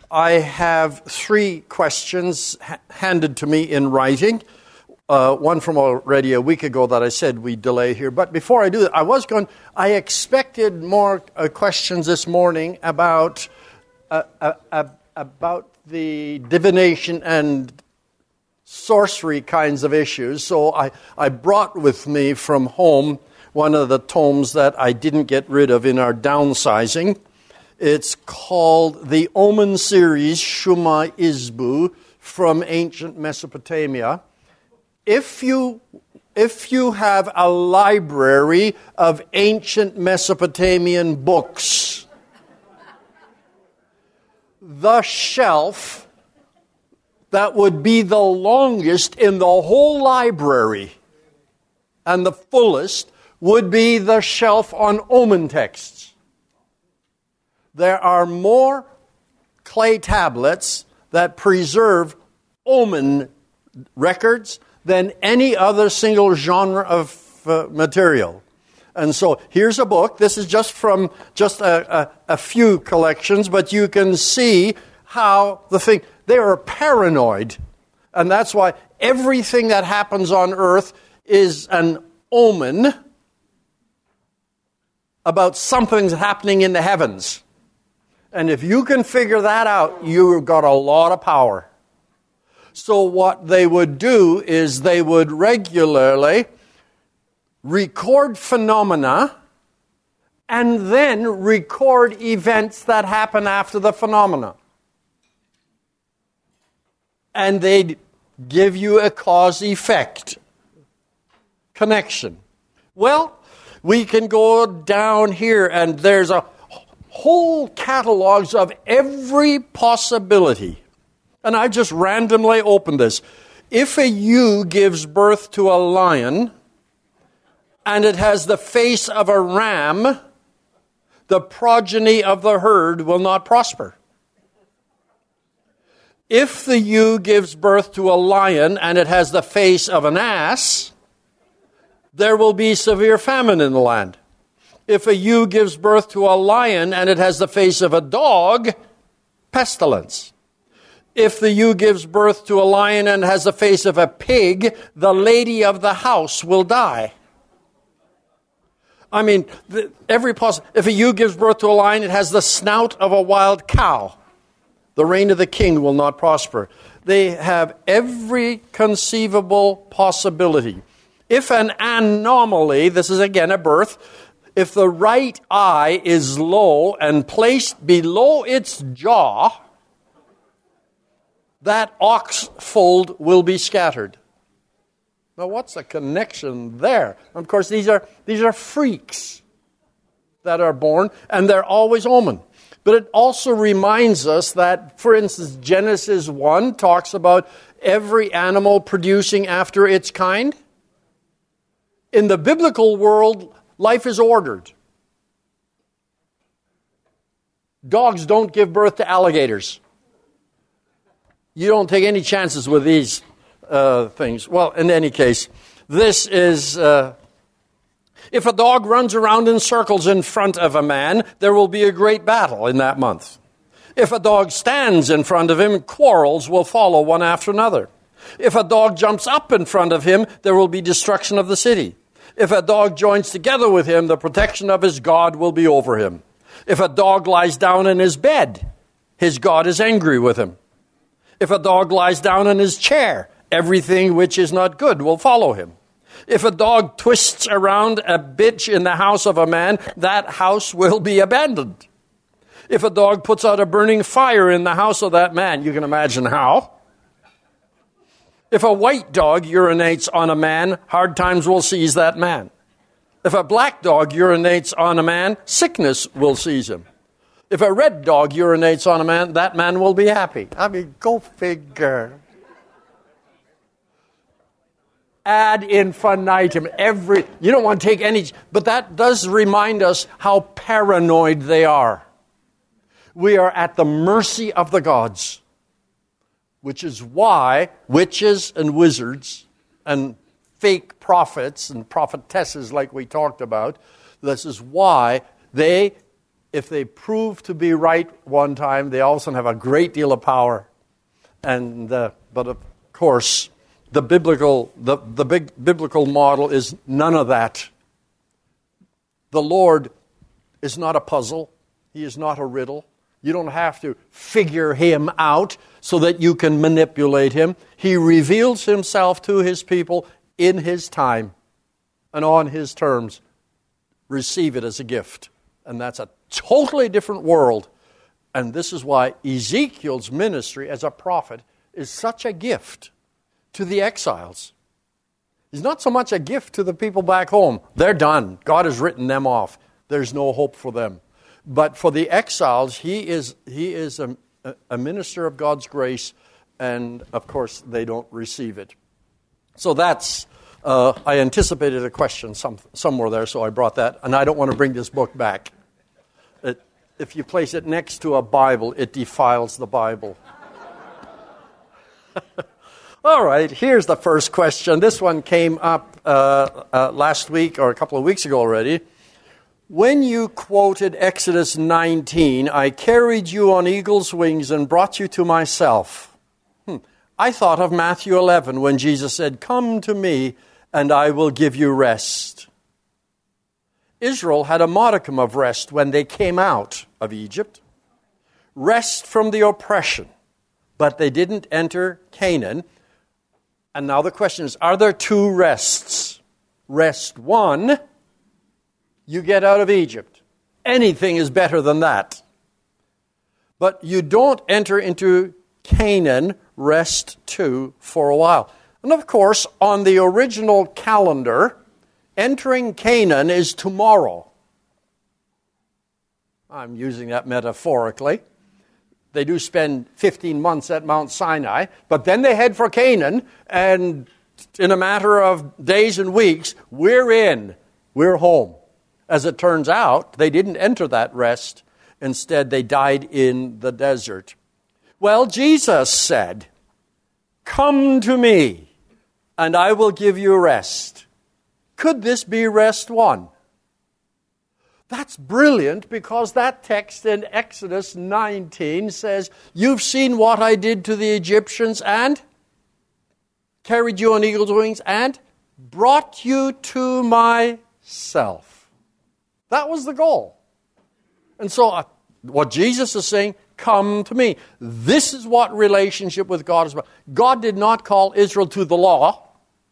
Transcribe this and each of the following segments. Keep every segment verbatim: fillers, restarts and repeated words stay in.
I have three questions ha- handed to me in writing. Uh, one from already a week ago that I said we delay here. But before I do that, I was going, I expected more uh, questions this morning about uh, uh, uh, about the divination and sorcery kinds of issues. So I, I brought with me from home one of the tomes that I didn't get rid of in our downsizing. It's called the Omen Series, Shuma Izbu, from ancient Mesopotamia. If you, if you have a library of ancient Mesopotamian books, the shelf that would be the longest in the whole library and the fullest would be the shelf on omen texts. There are more clay tablets that preserve omen records than any other single genre of uh, material. And so here's a book. This is just from just a, a, a few collections, but you can see how the thing, they are paranoid. And that's why everything that happens on earth is an omen about something's happening in the heavens. And if you can figure that out, you've got a lot of power. So what they would do is they would regularly record phenomena and then record events that happen after the phenomena. And they'd give you a cause-effect connection. Well, we can go down here and there's a whole catalogs of every possibility. And I just randomly opened this. If a ewe gives birth to a lion and it has the face of a ram, the progeny of the herd will not prosper. If the ewe gives birth to a lion and it has the face of an ass, there will be severe famine in the land. If a ewe gives birth to a lion and it has the face of a dog, pestilence. If the ewe gives birth to a lion and has the face of a pig, the lady of the house will die. I mean, every poss- if a ewe gives birth to a lion, it has the snout of a wild cow. The reign of the king will not prosper. They have every conceivable possibility. If an anomaly, this is again a birth, if the right eye is low and placed below its jaw, that ox fold will be scattered. Now, what's the connection there? Of course, these are these are freaks that are born, and they're always omen. But it also reminds us that, for instance, Genesis one talks about every animal producing after its kind. In the biblical world, life is ordered. Dogs don't give birth to alligators. You don't take any chances with these uh, things. Well, in any case, this is... Uh, if a dog runs around in circles in front of a man, there will be a great battle in that month. If a dog stands in front of him, quarrels will follow one after another. If a dog jumps up in front of him, there will be destruction of the city. If a dog joins together with him, the protection of his God will be over him. If a dog lies down in his bed, his God is angry with him. If a dog lies down in his chair, everything which is not good will follow him. If a dog twists around a bitch in the house of a man, that house will be abandoned. If a dog puts out a burning fire in the house of that man, you can imagine how. If a white dog urinates on a man, hard times will seize that man. If a black dog urinates on a man, sickness will seize him. If a red dog urinates on a man, that man will be happy. I mean, go figure. Ad infinitum. Every, you don't want to take any, but that does remind us how paranoid they are. We are at the mercy of the gods, which is why witches and wizards and fake prophets and prophetesses like we talked about, this is why they if they prove to be right one time, they all of a sudden have a great deal of power. And uh, but of course, the biblical the, the big biblical model is none of that. The Lord is not a puzzle. He is not a riddle. You don't have to figure him out so that you can manipulate him. He reveals himself to his people in his time and on his terms. Receive it as a gift. And that's a totally different world. And this is why Ezekiel's ministry as a prophet is such a gift to the exiles. He's not so much a gift to the people back home. They're done. God has written them off. There's no hope for them. But for the exiles, he is he is a, a minister of God's grace, and of course they don't receive it. So that's, uh, I anticipated a question some, somewhere there, so I brought that, and I don't want to bring this book back. It, if you place it next to a Bible, it defiles the Bible. All right, here's the first question. This one came up uh, uh, last week or a couple of weeks ago already. When you quoted Exodus nineteen, I carried you on eagle's wings and brought you to myself. Hmm. I thought of Matthew eleven when Jesus said, come to me and I will give you rest. Israel had a modicum of rest when they came out of Egypt. Rest from the oppression. But they didn't enter Canaan. And now the question is, are there two rests? Rest one, you get out of Egypt. Anything is better than that. But you don't enter into Canaan, rest two, for a while. And of course, on the original calendar, entering Canaan is tomorrow. I'm using that metaphorically. They do spend fifteen months at Mount Sinai, but then they head for Canaan, and in a matter of days and weeks, we're in, we're home. As it turns out, they didn't enter that rest. Instead, they died in the desert. Well, Jesus said, come to me, and I will give you rest. Could this be rest one? That's brilliant, because that text in Exodus nineteen says, you've seen what I did to the Egyptians and carried you on eagle's wings and brought you to myself. That was the goal. And so uh, what Jesus is saying, come to me. This is what relationship with God is about. God did not call Israel to the law.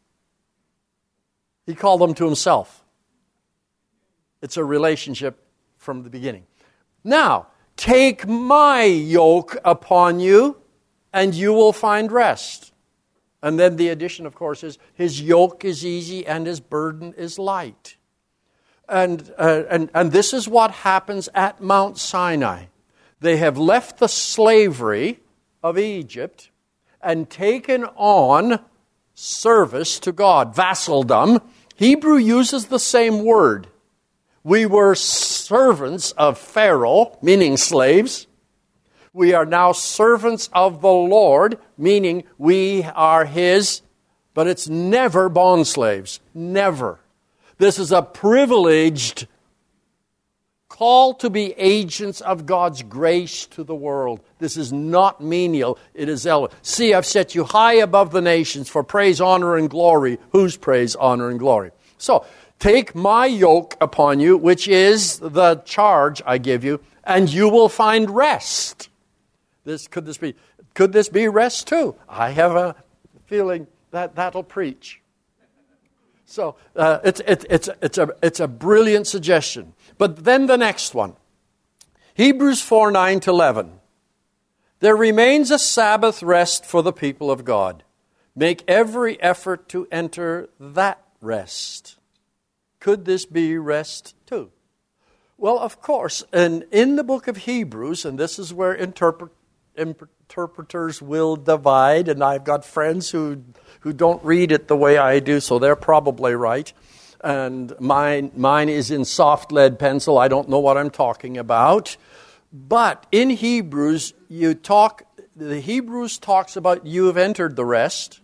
He called them to himself. It's a relationship from the beginning. Now, take my yoke upon you, and you will find rest. And then the addition, of course, is his yoke is easy and his burden is light. And, uh, and, and this is what happens at Mount Sinai. They have left the slavery of Egypt and taken on service to God, vassaldom. Hebrew uses the same word. We were servants of Pharaoh, meaning slaves. We are now servants of the Lord, meaning we are his, but it's never bondslaves. Never. This is a privileged call to be agents of God's grace to the world. This is not menial, it is elevated. See, I've set you high above the nations for praise, honor, and glory. Whose praise, honor, and glory? So, take my yoke upon you, which is the charge I give you, and you will find rest. This could this be could this be rest too? I have a feeling that that'll preach. So uh, it's it's it's it's a it's a brilliant suggestion. But then the next one, Hebrews four nine to eleven. There remains a Sabbath rest for the people of God. Make every effort to enter that rest. Could this be rest too? Well, of course, and in the book of Hebrews, and this is where interpret, interpreters will divide, and I've got friends who who don't read it the way I do, so they're probably right. And mine mine is in soft lead pencil. I don't know what I'm talking about. But in Hebrews, you talk. The Hebrews talks about you have entered the rest,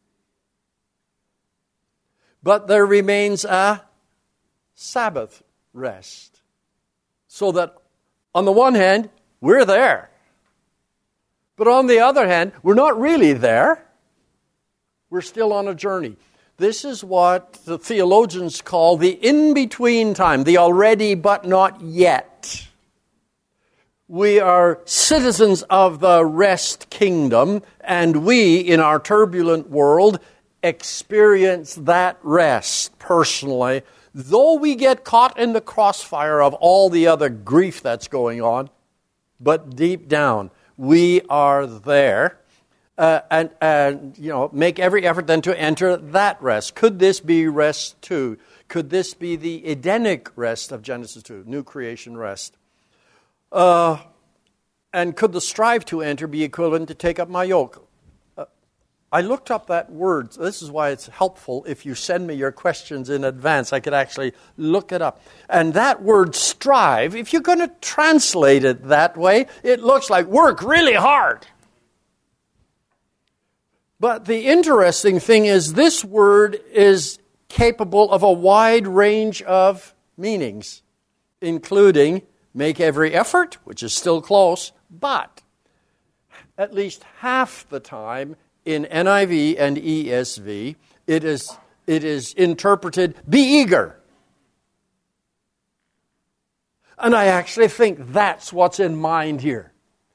but there remains a Sabbath rest, so that On the one hand, we're there. But on the other hand, we're not really there. We're still on a journey. This is what the theologians call the in-between time, the already but not yet. We are citizens of the rest kingdom, and we, in our turbulent world, experience that rest personally, though we get caught in the crossfire of all the other grief that's going on. But deep down, we are there. Uh, and, and, you know, make every effort then to enter that rest. Could this be rest two? Could this be the Edenic rest of Genesis two, new creation rest? Uh, and could the strive to enter be equivalent to take up my yoke? Uh, I looked up that word. This is why it's helpful if you send me your questions in advance. I could actually look it up. And that word strive, if you're going to translate it that way, it looks like work really hard. But the interesting thing is this word is capable of a wide range of meanings, including make every effort, which is still close, but at least half the time in N I V and E S V, it is, it is interpreted, be eager. And I actually think that's what's in mind here.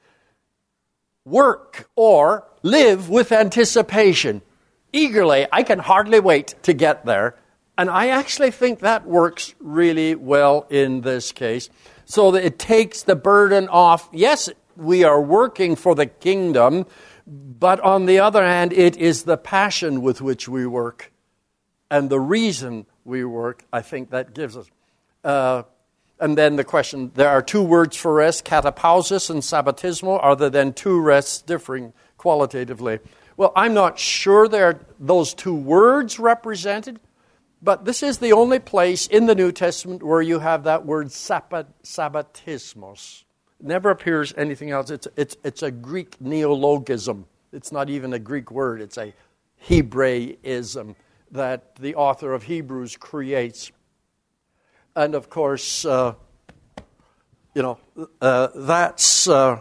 Work or live with anticipation. Eagerly, I can hardly wait to get there. And I actually think that works really well in this case. So that it takes the burden off. Yes, we are working for the kingdom, but on the other hand, it is the passion with which we work and the reason we work, I think that gives us. Uh, And then the question, there are two words for rest, katapausis and sabbatismo. Are there then two rests differing qualitatively? Well, I'm not sure there are those two words represented, but this is the only place in the New Testament where you have that word sabbat, sabbatismos. It never appears anything else. It's, it's, it's a Greek neologism. It's not even a Greek word. It's a Hebraism that the author of Hebrews creates. And of course, uh, you know, uh, that's uh,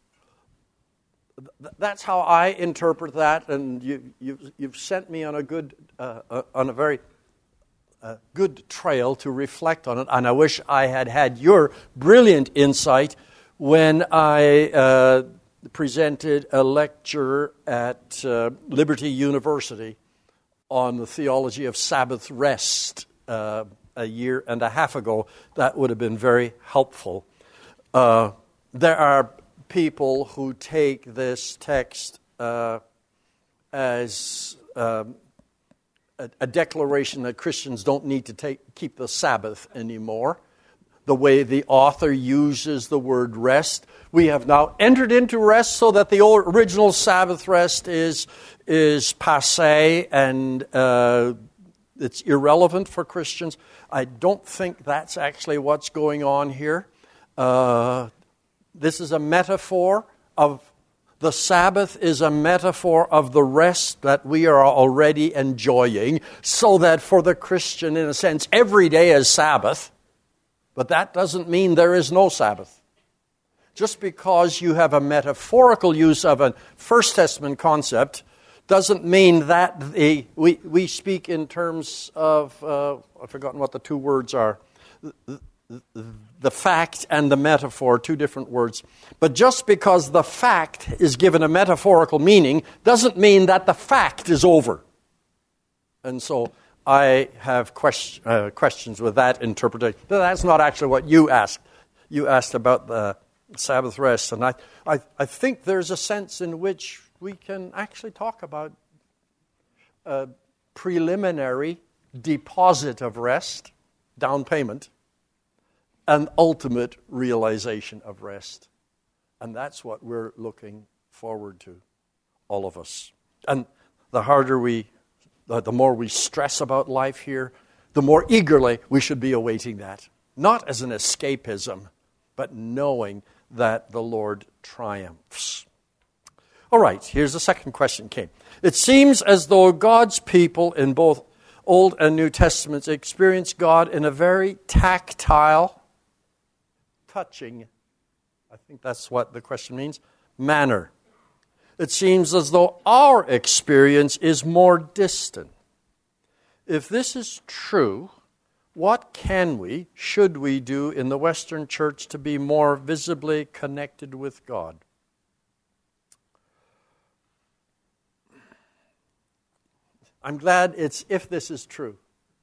th- that's how I interpret that. And you, you've, you've sent me on a good, uh, uh, on a very uh, good trail to reflect on it. And I wish I had had your brilliant insight when I uh, presented a lecture at uh, Liberty University on the theology of Sabbath rest. Uh, a year and a half ago. That would have been very helpful. Uh, there are people who take this text uh, as um, a, a declaration that Christians don't need to take, keep the Sabbath anymore. The way the author uses the word rest. We have now entered into rest so that the old, original Sabbath rest is, is passé and uh, it's irrelevant for Christians. I don't think that's actually what's going on here. Uh, this is a metaphor of, the Sabbath is a metaphor of the rest that we are already enjoying, so that for the Christian, in a sense, every day is Sabbath, but that doesn't mean there is no Sabbath. Just because you have a metaphorical use of a First Testament concept doesn't mean that the, we, we speak in terms of, uh, I've forgotten what the two words are, the, the fact and the metaphor, two different words. But just because the fact is given a metaphorical meaning doesn't mean that the fact is over. And so I have question, uh, questions with that interpretation. But that's not actually what you asked. You asked about the Sabbath rest. And I, I, I think there's a sense in which we can actually talk about a preliminary deposit of rest, down payment, and ultimate realization of rest. And that's what we're looking forward to, all of us. And the harder we, the more we stress about life here, the more eagerly we should be awaiting that. Not as an escapism, but knowing that the Lord triumphs. All right, here's the second question came. It seems as though God's people in both Old and New Testaments experience God in a very tactile, touching I think that's what the question means. Manner. It seems as though our experience is more distant. If this is true, what can we, should we do in the Western church to be more visibly connected with God? I'm glad it's if this is true.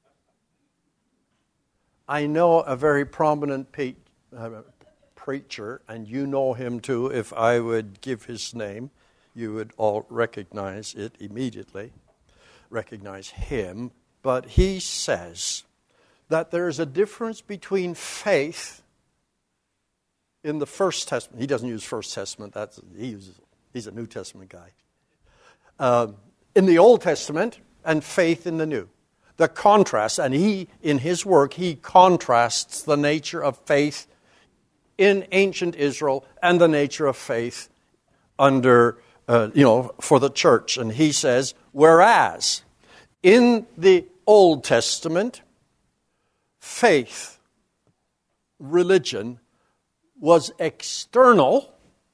I know a very prominent pe- uh, preacher, and you know him too. If I would give his name, you would all recognize it immediately, recognize him. But he says that there is a difference between faith in the First Testament. He doesn't use First Testament. That's he uses. He's a New Testament guy. Uh, in the Old Testament and faith in the New. The contrast, and he, in his work, he contrasts the nature of faith in ancient Israel and the nature of faith under, uh, you know, for the church. And he says, whereas in the Old Testament, faith, religion, was external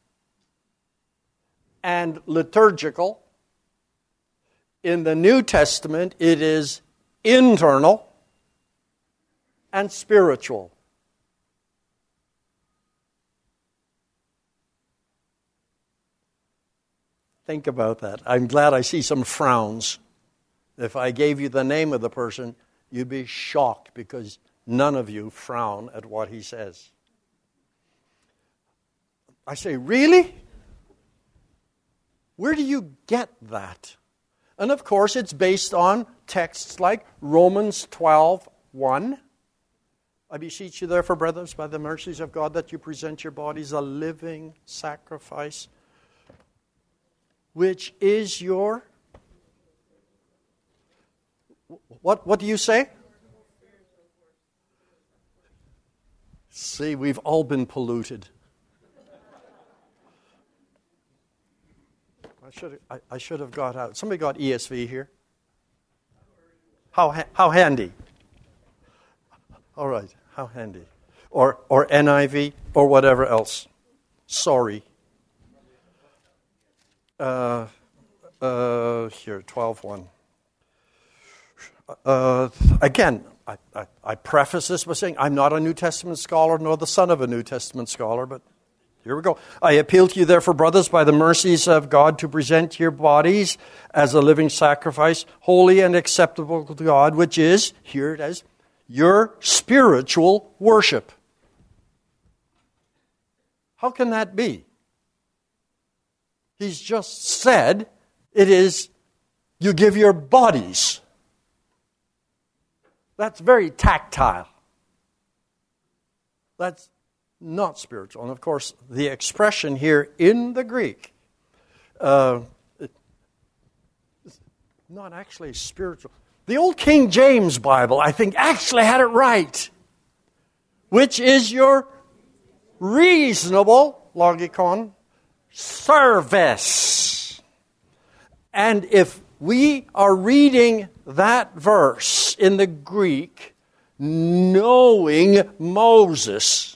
and liturgical. In the New Testament, it is internal and spiritual. Think about that. I'm glad I see some frowns. If I gave you the name of the person, you'd be shocked because none of you frown at what he says. I say, really? Where do you get that? And of course, it's based on texts like Romans twelve one. I beseech you, therefore, brothers, by the mercies of God, that you present your bodies a living sacrifice, which is your... What, what do you say? See, we've all been polluted. I should I, I should have got out. Somebody got E S V here? How how handy? All right, how handy? Or or N I V or whatever else. Sorry. Uh, uh, here, twelve one. Uh, again, I, I, I preface this by saying I'm not a New Testament scholar nor the son of a New Testament scholar, but here we go. I appeal to you, therefore, brothers, by the mercies of God, to present your bodies as a living sacrifice, holy and acceptable to God, which is, here it is, your spiritual worship. How can that be? He's just said it is, you give your bodies. That's very tactile. That's not spiritual. And of course, the expression here in the Greek, uh, it, it's not actually spiritual. The old King James Bible, I think, actually had it right. Which is your reasonable, logikon, service. And if we are reading that verse in the Greek, knowing Moses,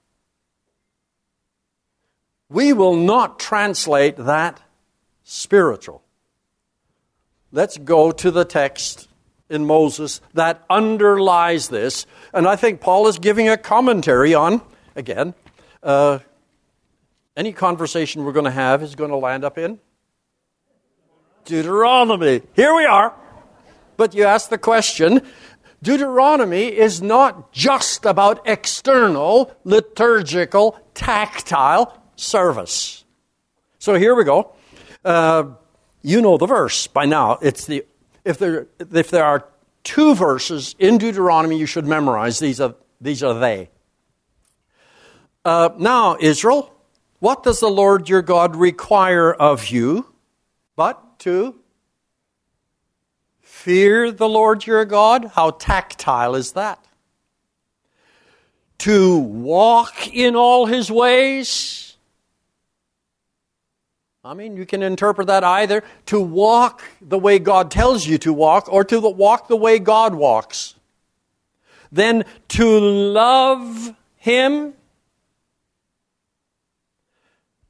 we will not translate that spiritual. Let's go to the text in Moses that underlies this. And I think Paul is giving a commentary on, again, uh, any conversation we're going to have is going to land up in Deuteronomy. Here we are. But you ask the question, Deuteronomy is not just about external, liturgical, tactile service. So here we go. Uh, you know the verse by now. It's the if there if there are two verses in Deuteronomy you should memorize. These are these are they. Uh, now, Israel, what does the Lord your God require of you, but to fear the Lord your God? How tactile is that? To walk in all his ways. I mean, you can interpret that either to walk the way God tells you to walk or to walk the way God walks. Then to love him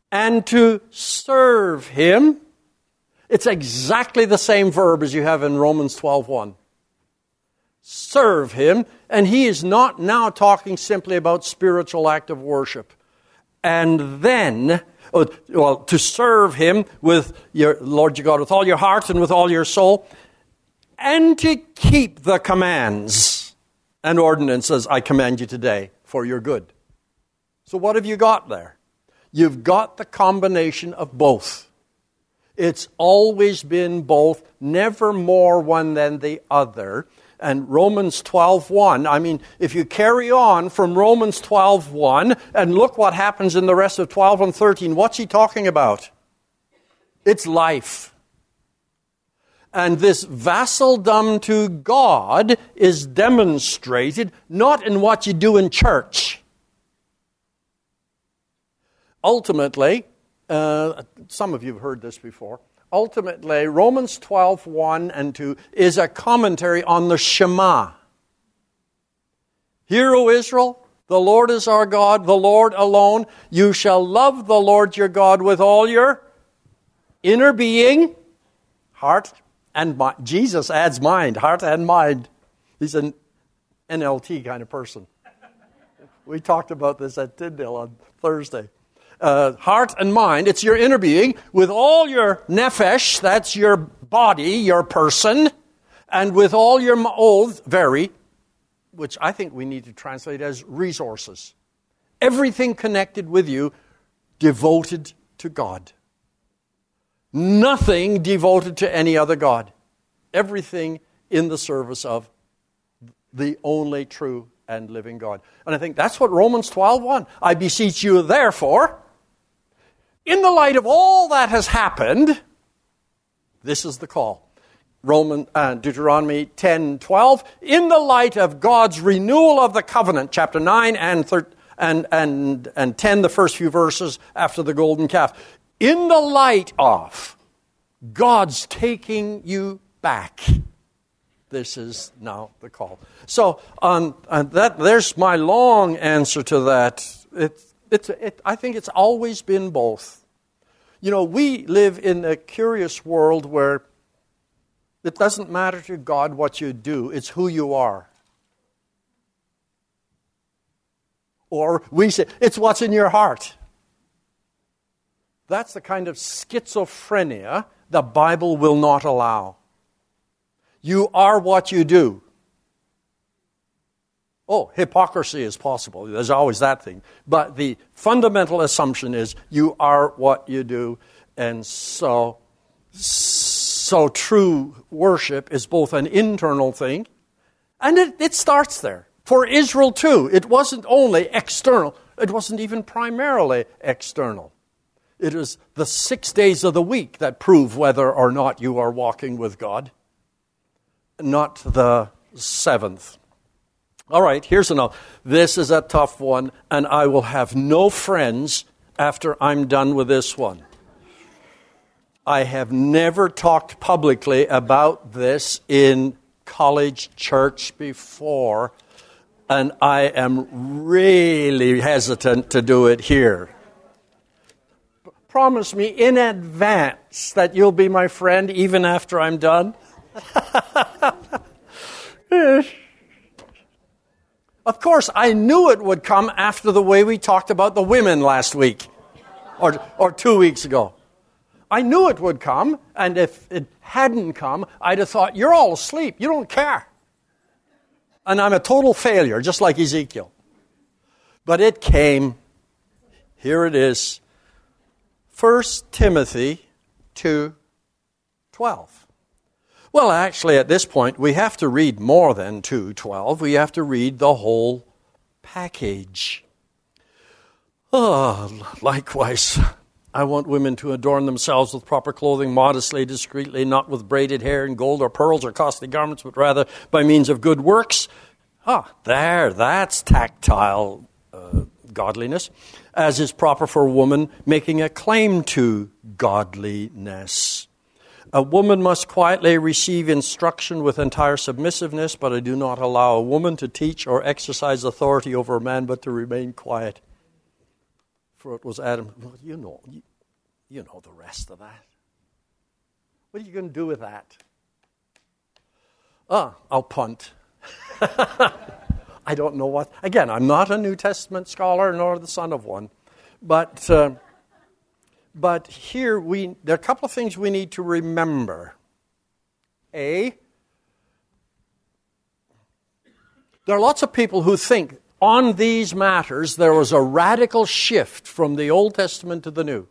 and to serve him. It's exactly the same verb as you have in Romans twelve one. Serve him. And he is not now talking simply about spiritual act of worship. And then, well, to serve him with your Lord your God with all your heart and with all your soul, and to keep the commands and ordinances I command you today for your good. So what have you got there? You've got the combination of both. It's always been both, never more one than the other. And Romans twelve one, I mean, if you carry on from Romans twelve one and look what happens in the rest of twelve and thirteen, what's he talking about? It's life. And this vassaldom to God is demonstrated not in what you do in church. Ultimately, uh, some of you have heard this before, ultimately, Romans twelve one and two is a commentary on the Shema. Hear, O Israel, the Lord is our God, the Lord alone. You shall love the Lord your God with all your inner being, heart, and mind. Jesus adds mind, heart and mind. He's an N L T kind of person. We talked about this at Tyndale on Thursday. Uh, heart and mind, it's your inner being, with all your nephesh, that's your body, your person, and with all your ma'od, very, which I think we need to translate as resources. Everything connected with you, devoted to God. Nothing devoted to any other God. Everything in the service of the only true and living God. And I think that's what Romans twelve one. I beseech you, therefore, in the light of all that has happened, this is the call. Roman, uh, Deuteronomy ten twelve, in the light of God's renewal of the covenant, chapter nine and, thir- and, and, and ten, the first few verses after the golden calf. In the light of God's taking you back, this is now the call. So um, uh, that there's my long answer to that. It, it, it, I think it's always been both. You know, we live in a curious world where it doesn't matter to God what you do, it's who you are. Or we say, it's what's in your heart. That's the kind of schizophrenia the Bible will not allow. You are what you do. Oh, hypocrisy is possible. There's always that thing. But the fundamental assumption is you are what you do. And so, so true worship is both an internal thing, and it, it starts there. For Israel too, it wasn't only external. It wasn't even primarily external. It is the six days of the week that prove whether or not you are walking with God, not the seventh. All right, here's another. This is a tough one, and I will have no friends after I'm done with this one. I have never talked publicly about this in college church before, and I am really hesitant to do it here. Promise me in advance that you'll be my friend even after I'm done. Of course, I knew it would come after the way we talked about the women last week or, or two weeks ago. I knew it would come, and if it hadn't come, I'd have thought, you're all asleep. You don't care. And I'm a total failure, just like Ezekiel. But it came. Here it is. First Timothy two twelve. Well, actually, at this point, we have to read more than two twelve. We have to read the whole package. Oh, likewise, I want women to adorn themselves with proper clothing, modestly, discreetly, not with braided hair and gold or pearls or costly garments, but rather by means of good works. Ah, there, that's tactile uh, godliness, as is proper for a woman making a claim to godliness. A woman must quietly receive instruction with entire submissiveness, but I do not allow a woman to teach or exercise authority over a man, but to remain quiet. for it was Adam. Well, you know, you, you know the rest of that. What are you going to do with that? Ah, I'll punt. I don't know what. Again, I'm not a New Testament scholar nor the son of one. But uh, but here, we there are a couple of things we need to remember. A, there are lots of people who think on these matters there was a radical shift from the Old Testament to the New.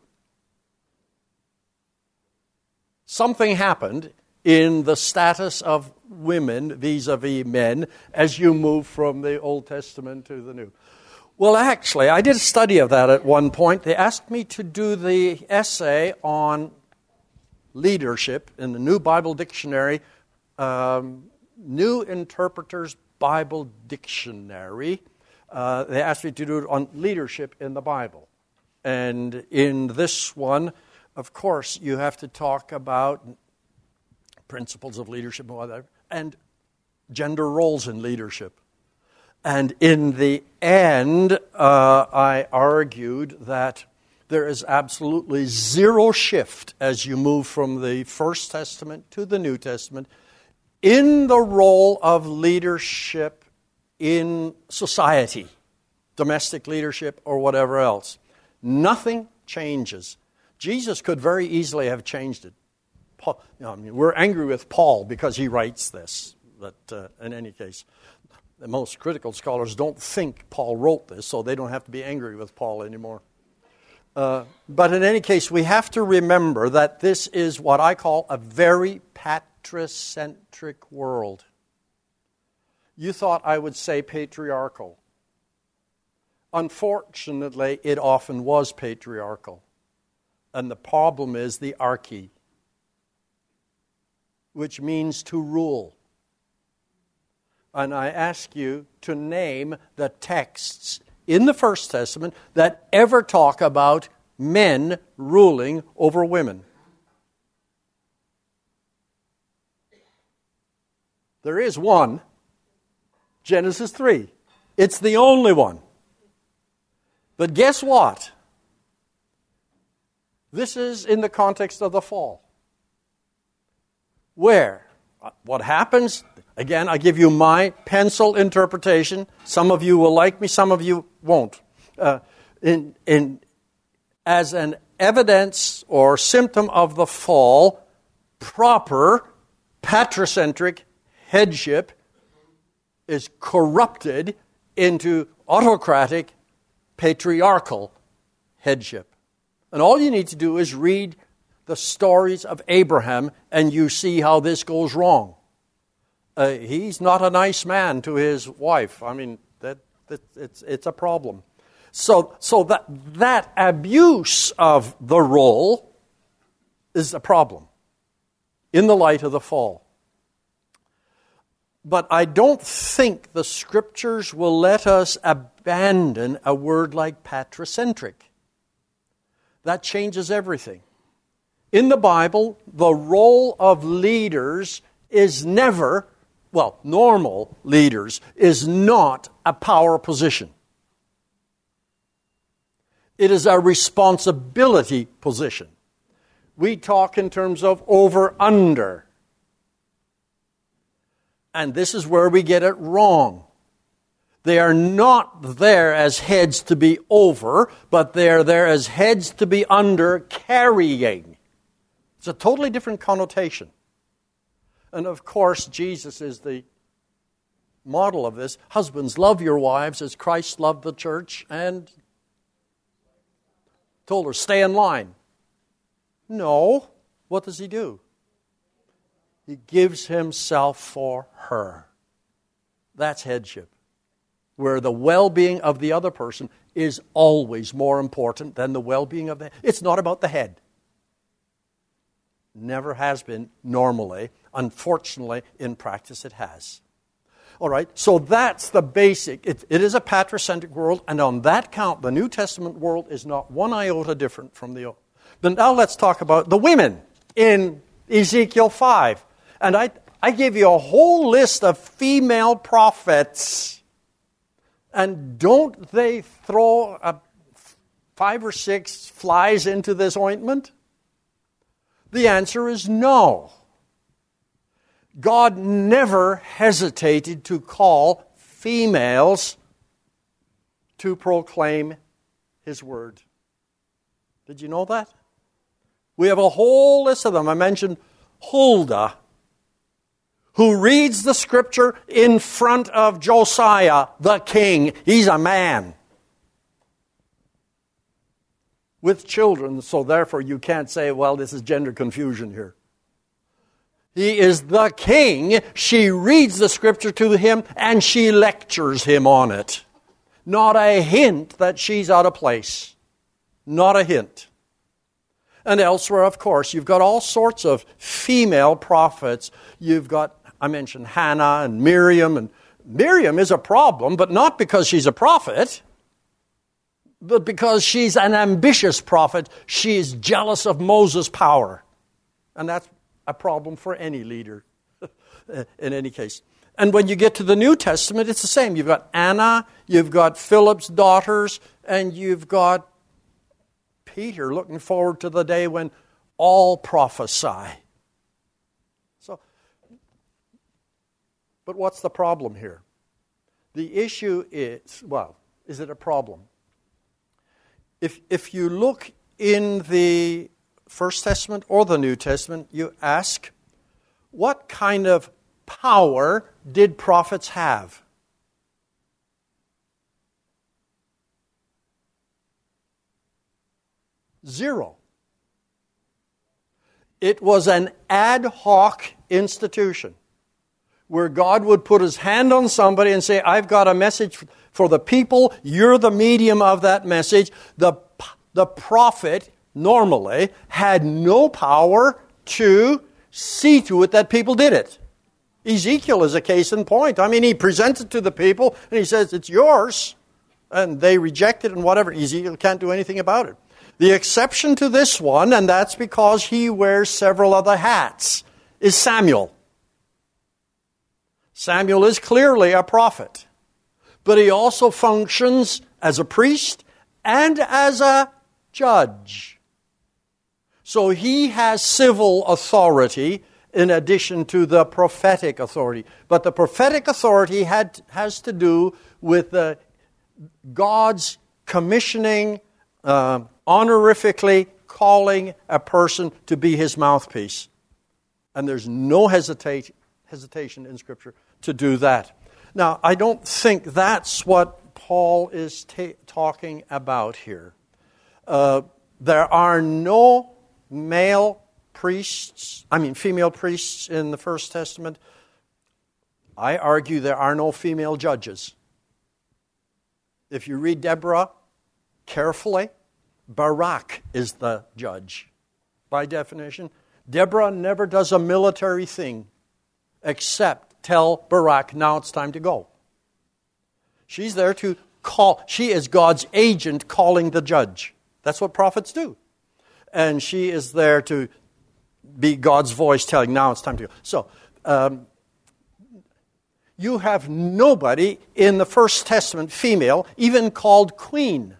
Something happened in the status of women vis-a-vis men as you move from the Old Testament to the New. Well, actually, I did a study of that at one point. They asked me to do the essay on leadership in the New Bible Dictionary, um, New Interpreter's Bible Dictionary. Uh, they asked me to do it on leadership in the Bible. And in this one, of course, you have to talk about principles of leadership and whatever, and gender roles in leadership. And in the end, uh, I argued that there is absolutely zero shift as you move from the First Testament to the New Testament in the role of leadership in society, domestic leadership or whatever else. Nothing changes. Jesus could very easily have changed it. Paul, you know, I mean, we're angry with Paul because he writes this. But uh, in any case, the most critical scholars don't think Paul wrote this, so they don't have to be angry with Paul anymore. Uh, but in any case, we have to remember that this is what I call a very patricentric world. You thought I would say patriarchal. Unfortunately, it often was patriarchal. And the problem is the archy, which means to rule. And I ask you to name the texts in the First Testament that ever talk about men ruling over women. There is one, Genesis three. It's the only one. But guess what? This is in the context of the fall. Where? What happens? Again, I give you my pencil interpretation. Some of you will like me, some of you won't. Uh, in, in, as an evidence or symptom of the fall, proper patricentric headship is corrupted into autocratic patriarchal headship. And all you need to do is read the stories of Abraham, and you see how this goes wrong. Uh, he's not a nice man to his wife. I mean, that, that it's it's a problem. So so that that abuse of the role is a problem in the light of the fall. But I don't think the Scriptures will let us abandon a word like patricentric. That changes everything. In the Bible, the role of leaders is never, well, normal leaders, is not a power position. It is a responsibility position. We talk in terms of over-under. And this is where we get it wrong. They are not there as heads to be over, but they are there as heads to be under, carrying. It's a totally different connotation. And of course, Jesus is the model of this. Husbands, love your wives as Christ loved the church and told her, stay in line. No. What does he do? He gives himself for her. That's headship. Where the well-being of the other person is always more important than the well-being of the head. It's not about the head. Never has been normally. Unfortunately, in practice it has. All right, so that's the basic. It, it is a patricentric world, and on that count, the New Testament world is not one iota different from the Old. Then now let's talk about the women in Ezekiel five. And I, I gave you a whole list of female prophets. And don't they throw a five or six flies into this ointment? The answer is no. God never hesitated to call females to proclaim His word. Did you know that? We have a whole list of them. I mentioned Huldah, who reads the scripture in front of Josiah, the king. He's a man with children, so therefore you can't say, well, this is gender confusion here. He is the king. She reads the scripture to him, and she lectures him on it. Not a hint that she's out of place. Not a hint. And elsewhere, of course, you've got all sorts of female prophets. You've got, I mentioned Hannah and Miriam. And Miriam is a problem, but not because she's a prophet, but because she's an ambitious prophet. She's jealous of Moses' power. And that's a problem for any leader, in any case. And when you get to the New Testament, it's the same. You've got Anna, you've got Philip's daughters, and you've got Peter looking forward to the day when all prophesy. So, but what's the problem here? The issue is, well, is it a problem? If if you look in the First Testament or the New Testament, you ask, what kind of power did prophets have? Zero. It was an ad hoc institution where God would put His hand on somebody and say, I've got a message for the people. You're the medium of that message. The, the prophet normally had no power to see to it that people did it. Ezekiel is a case in point. I mean, he presents it to the people and he says, it's yours. And they reject it and whatever. Ezekiel can't do anything about it. The exception to this one, and that's because he wears several other hats, is Samuel. Samuel is clearly a prophet, but he also functions as a priest and as a judge. So he has civil authority in addition to the prophetic authority. But the prophetic authority had, has to do with uh, God's commissioning, uh, honorifically calling a person to be His mouthpiece. And there's no hesitate, hesitation in Scripture to do that. Now, I don't think that's what Paul is ta- talking about here. Uh, there are no male priests, I mean female priests in the First Testament. I argue there are no female judges. If you read Deborah carefully, Barak is the judge. By definition, Deborah never does a military thing except tell Barak, now it's time to go. She's there to call. She is God's agent calling the judge. That's what prophets do. And she is there to be God's voice telling, now it's time to go. So, um, you have nobody in the First Testament, female, even called queen,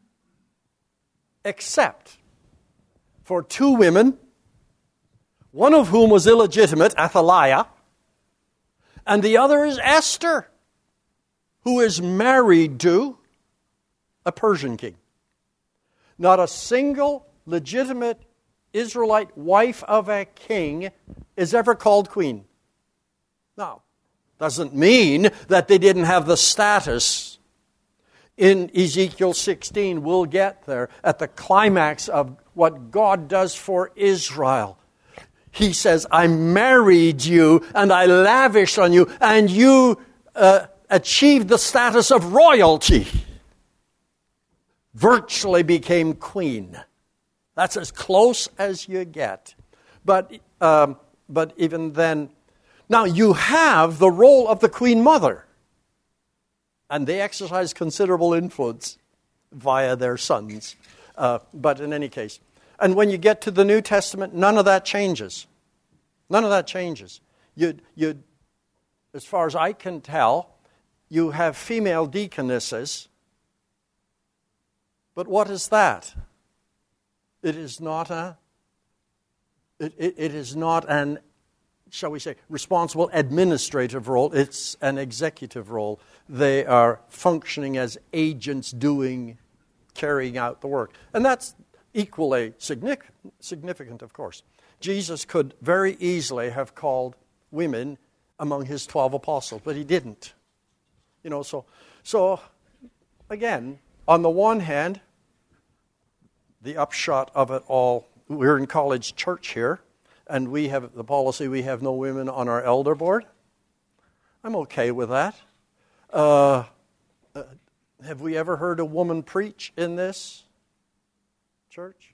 except for two women, one of whom was illegitimate, Athaliah, and the other is Esther, who is married to a Persian king. Not a single legitimate Israelite wife of a king is ever called queen. Now, doesn't mean that they didn't have the status. In Ezekiel sixteen, we'll get there at the climax of what God does for Israel. He says, I married you and I lavished on you and you uh, achieved the status of royalty. Virtually became queen. That's as close as you get. But, um, but even then, now you have the role of the queen mother. And they exercise considerable influence via their sons. Uh, but in any case. And when you get to the New Testament, none of that changes. None of that changes. You, you, as far as I can tell, you have female deaconesses, But what is that? It is not a, it, it, it is not an, shall we say, responsible administrative role. It's an executive role. They are functioning as agents doing, carrying out the work. And that's equally significant, significant, of course. Jesus could very easily have called women among his twelve apostles, but he didn't. You know, so, so again, on the one hand, the upshot of it all, we're in college church here, and we have the policy, we have no women on our elder board. I'm okay with that. Uh, uh, have we ever heard a woman preach in this church?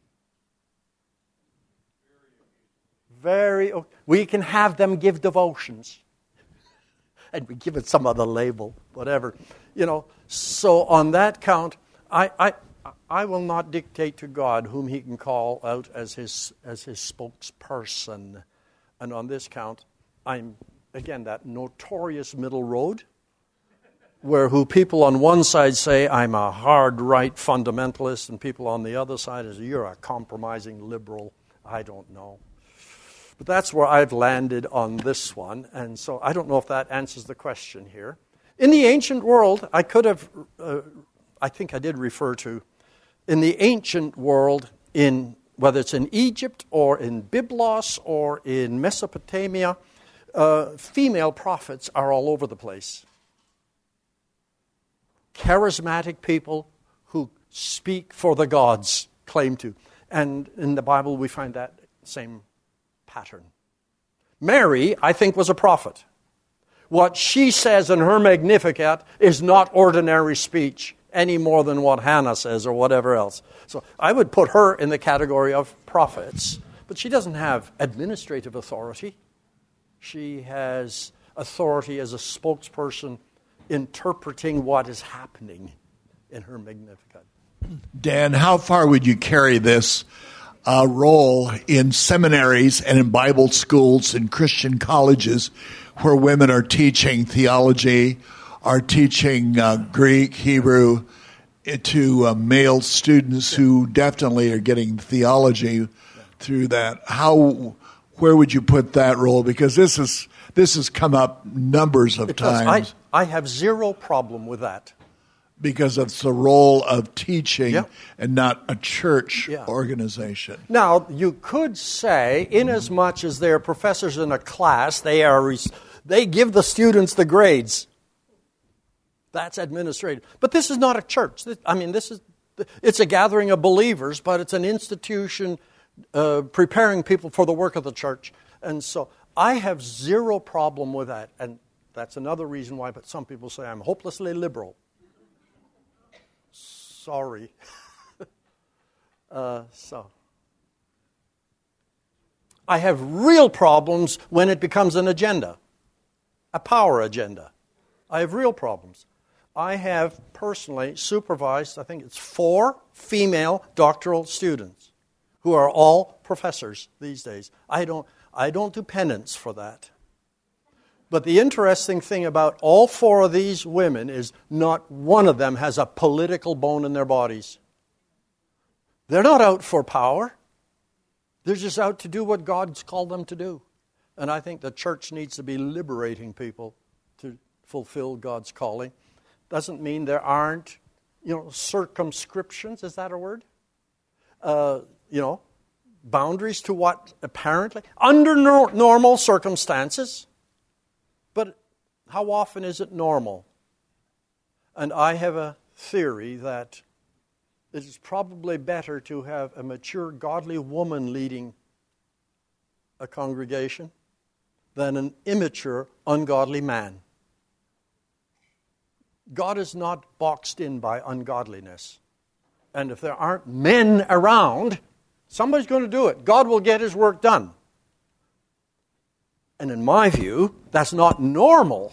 Very. We can have them give devotions. And we give it some other label, whatever. You know, so on that count, I, I I will not dictate to God whom he can call out as his as his spokesperson. And on this count, I'm, again, that notorious middle road, where who people on one side say, I'm a hard right fundamentalist, and people on the other side is, you're a compromising liberal. I don't know. But that's where I've landed on this one, and so I don't know if that answers the question here. In the ancient world, I could have, uh, I think I did refer to, in the ancient world, in whether it's in Egypt or in Byblos or in Mesopotamia, uh, female prophets are all over the place. Charismatic people who speak for the gods claim to. And in the Bible we find that same pattern. Mary, I think, was a prophet. What she says in her Magnificat is not ordinary speech any more than what Hannah says or whatever else. So I would put her in the category of prophets. But she doesn't have administrative authority. She has authority as a spokesperson interpreting what is happening in her Magnificat. Dan, how far would you carry this uh, role in seminaries and in Bible schools and Christian colleges where women are teaching theology, are teaching uh, Greek, Hebrew to uh, male students who definitely are getting theology through that? How, where would you put that role? Because this is this has come up numbers of Because times. I, I have zero problem with that. Because it's the role of teaching Yeah. and not a church Yeah. organization. Now, you could say, inasmuch as they are professors in a class, they are res- they give the students the grades. That's administrative. But this is not a church. This, I mean, this is it's a gathering of believers, but it's an institution uh, preparing people for the work of the church. And so I have zero problem with that. And that's another reason why, but some people say I'm hopelessly liberal. Sorry. uh, so. I have real problems when it becomes an agenda, a power agenda. I have real problems. I have personally supervised, I think it's four female doctoral students who are all professors these days. I don't, I don't do penance for that. But the interesting thing about all four of these women is not one of them has a political bone in their bodies. They're not out for power. They're just out to do what God's called them to do. And I think the church needs to be liberating people to fulfill God's calling. Doesn't mean there aren't, you know, circumscriptions, is that a word? Uh, you know, boundaries to what apparently, under no- normal circumstances. But how often is it normal? And I have a theory that it is probably better to have a mature, godly woman leading a congregation than an immature, ungodly man. God is not boxed in by ungodliness. And if there aren't men around, somebody's going to do it. God will get his work done. And in my view, that's not normal.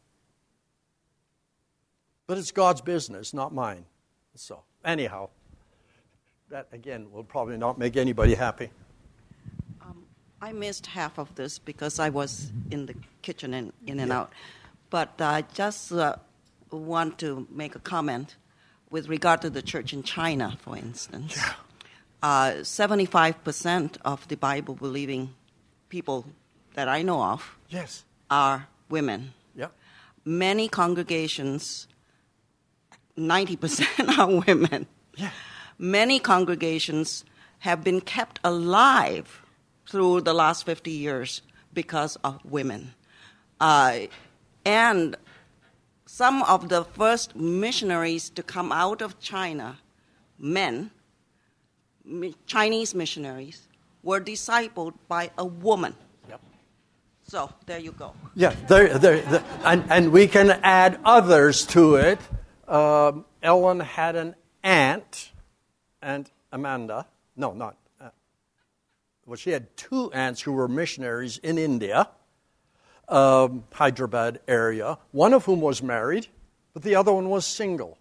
But it's God's business, not mine. So, anyhow, that again will probably not make anybody happy. Um, I missed half of this because I was in the kitchen and in and Yeah. out. But I just uh, want to make a comment. with regard to the church in China, for instance, Yeah. uh, seventy-five percent of the Bible-believing people that I know of Yes. are women. Yeah. Many congregations, ninety percent are women. Yeah. Many congregations have been kept alive through the last fifty years because of women. Uh, and some of the first missionaries to come out of China, men, mi- Chinese missionaries, were discipled by a woman. Yep. So there you go. Yeah, there, there, there, and, and we can add others to it. Um, Ellen had an aunt, Aunt Amanda. No, not. Uh, well, she had two aunts who were missionaries in India, um, Hyderabad area, one of whom was married, but the other one was single.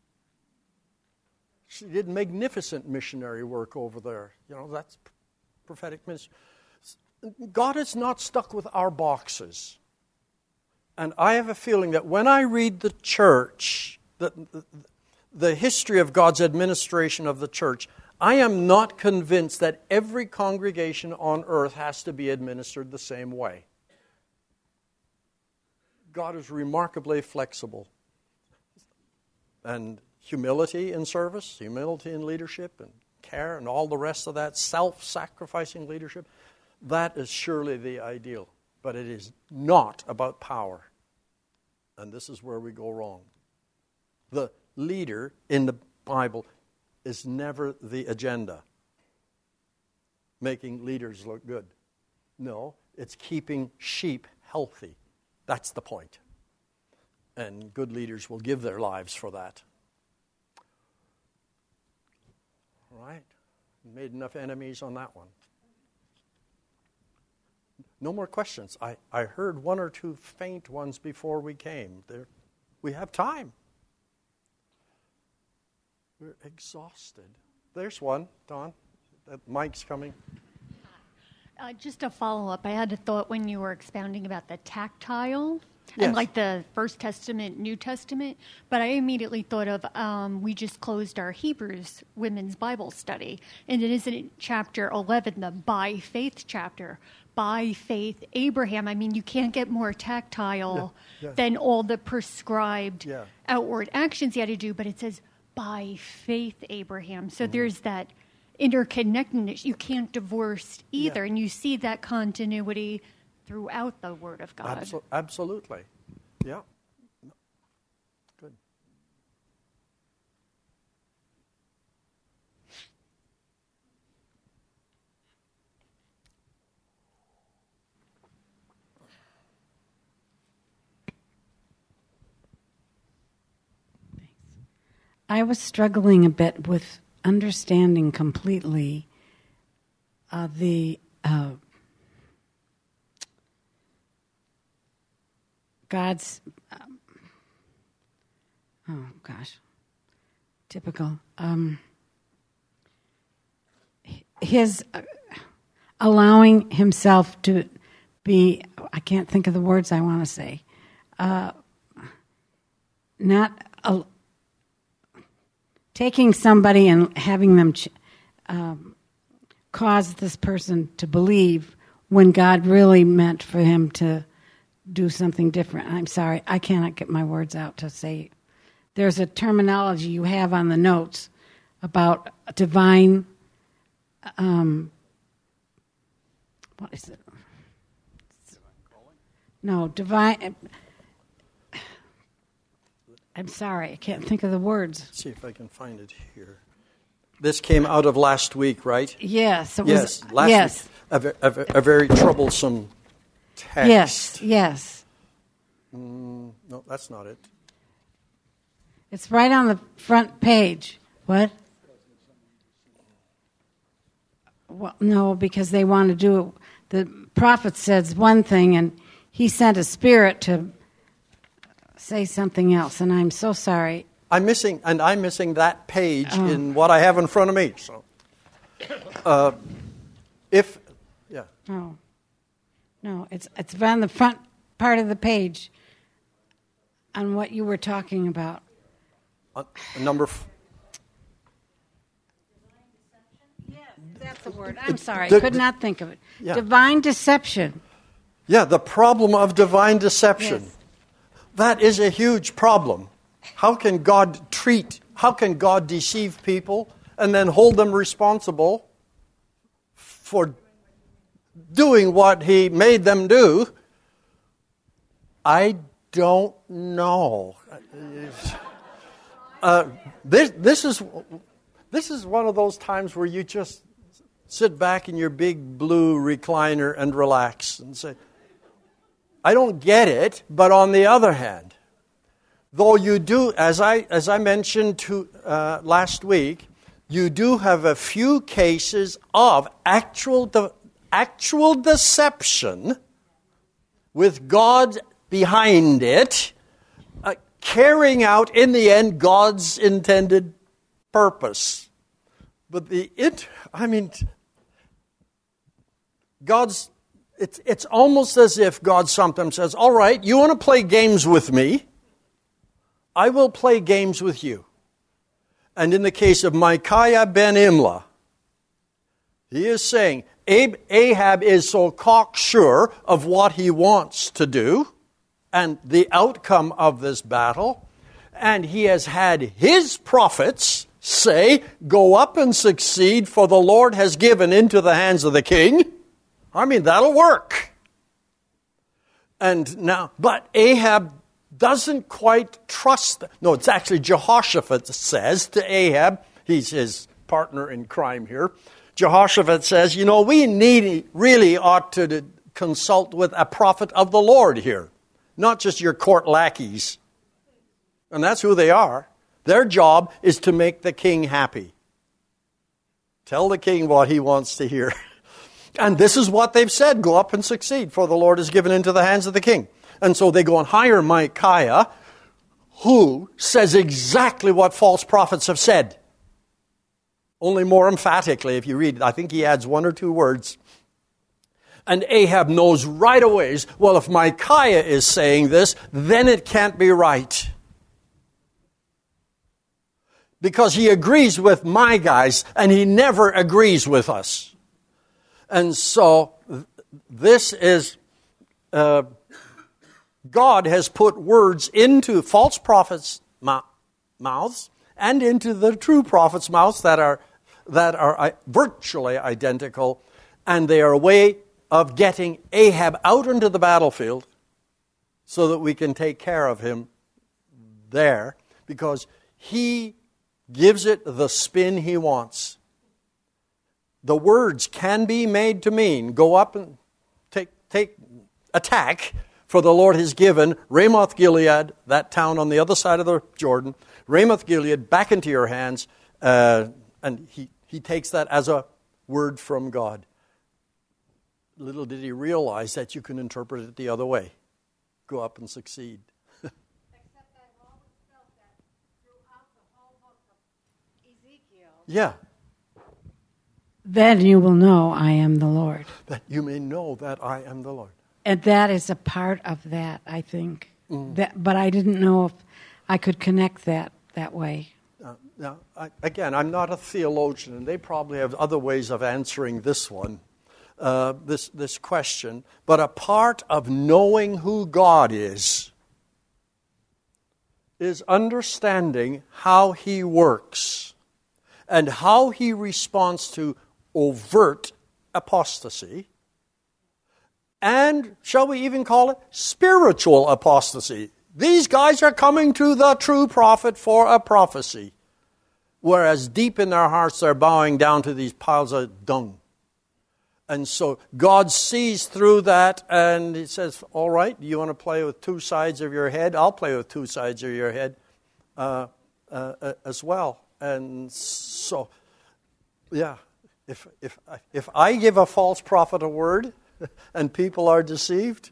She did magnificent missionary work over there. You know, that's prophetic ministry. God is not stuck with our boxes. And I have a feeling that when I read the church, the, the, the history of God's administration of the church, I am not convinced that every congregation on earth has to be administered the same way. God is remarkably flexible. And humility in service, humility in leadership, and care, and all the rest of that, self-sacrificing leadership, that is surely the ideal. But it is not about power. And this is where we go wrong. The leader in the Bible is never the agenda. Making leaders look good. No, it's keeping sheep healthy. That's the point. And good leaders will give their lives for that. All right. Made enough enemies on that one. No more questions. I, I heard one or two faint ones before we came. There, we have time. We're exhausted. There's one, Don. That mic's coming. Uh, just a follow-up. I had a thought when you were expounding about the tactile Yes. and like the First Testament, New Testament, but I immediately thought of um, we just closed our Hebrews women's Bible study, and it is in chapter eleven, the by faith chapter. By faith, Abraham. I mean, you can't get more tactile Yeah, yeah. than all the prescribed Yeah. outward actions he had to do, but it says by faith, Abraham. So Mm-hmm. there's that interconnectedness. You can't divorce either, Yeah. and you see that continuity throughout the Word of God. Abso- absolutely. Yeah. Good. I was struggling a bit with understanding completely uh, the uh, God's, um, oh gosh, typical, um, his uh, allowing himself to be, I can't think of the words I want to say, uh, not a, taking somebody and having them ch- um, cause this person to believe when God really meant for him to do something different. I'm sorry, I cannot get my words out to say. There's a terminology you have on the notes about divine, um, what is it? No, divine, I'm sorry, I can't think of the words. Let's see if I can find it here. This came out of last week, right? Yes, it Yes, was, last yes. week. A, ve- a, ve- a very troublesome text. Yes, yes. Mm, no, that's not it. It's right on the front page. What? Well, no, because they want to do it. The prophet says one thing, and he sent a spirit to say something else, and I'm so sorry. I'm missing, and I'm missing that page Oh. in what I have in front of me. So, uh, if, yeah, No, no, it's it's on the front part of the page on what you were talking about. Uh, number f- That's the word. I'm sorry. The- Could not think of it. Yeah. Divine deception. Yeah, the problem of divine deception. Yes. That is a huge problem. How can God treat, how can God deceive people and then hold them responsible for doing what He made them do? I don't know. Uh, this, this is this is one of those times where you just sit back in your big blue recliner and relax and say, I don't get it, but on the other hand, though you do, as I as I mentioned to, uh, last week, you do have a few cases of actual de- actual deception with God behind it, uh, carrying out in the end God's intended purpose. But the it, I mean, God's. It's it's almost as if God sometimes says, all right, you want to play games with me? I will play games with you. And in the case of Micaiah ben Imlah, he is saying, Ahab is so cocksure of what he wants to do and the outcome of this battle, and he has had his prophets say, go up and succeed, for the Lord has given into the hands of the king. I mean, that'll work. And now, but Ahab doesn't quite trust. No, it's actually Jehoshaphat says to Ahab, he's his partner in crime here. Jehoshaphat says, you know, we need, really ought to consult with a prophet of the Lord here, not just your court lackeys. And that's who they are. Their job is to make the king happy. Tell the king what he wants to hear. And this is what they've said, go up and succeed, for the Lord is given into the hands of the king. And so they go and hire Micaiah, who says exactly what false prophets have said. Only more emphatically, if you read it. I think he adds one or two words. And Ahab knows right away, well, if Micaiah is saying this, then it can't be right. Because he agrees with my guys, and he never agrees with us. And so, this is, uh, God has put words into false prophets' mouths and into the true prophets' mouths that are that are virtually identical, and they are a way of getting Ahab out into the battlefield so that we can take care of him there, because he gives it the spin he wants. The words can be made to mean, go up and take take attack, for the Lord has given Ramoth Gilead, that town on the other side of the Jordan, Ramoth Gilead, back into your hands, uh, and he, he takes that as a word from God. Little did he realize that you can interpret it the other way. Go up and succeed. Except I've always felt that throughout the whole book of Ezekiel. Yeah. Then you will know I am the Lord. That you may know that I am the Lord. And that is a part of that, I think. Mm. That, but I didn't know if I could connect that that way. Uh, now, I, again, I'm not a theologian, and they probably have other ways of answering this one, uh, this this question. But a part of knowing who God is is understanding how He works and how He responds to overt apostasy, and shall we even call it spiritual apostasy. These guys are coming to the true prophet for a prophecy, whereas deep in their hearts they're bowing down to these piles of dung. And so God sees through that, and He says, all right, you want to play with two sides of your head? I'll play with two sides of your head uh, uh, as well. And so, yeah. If if if I give a false prophet a word and people are deceived,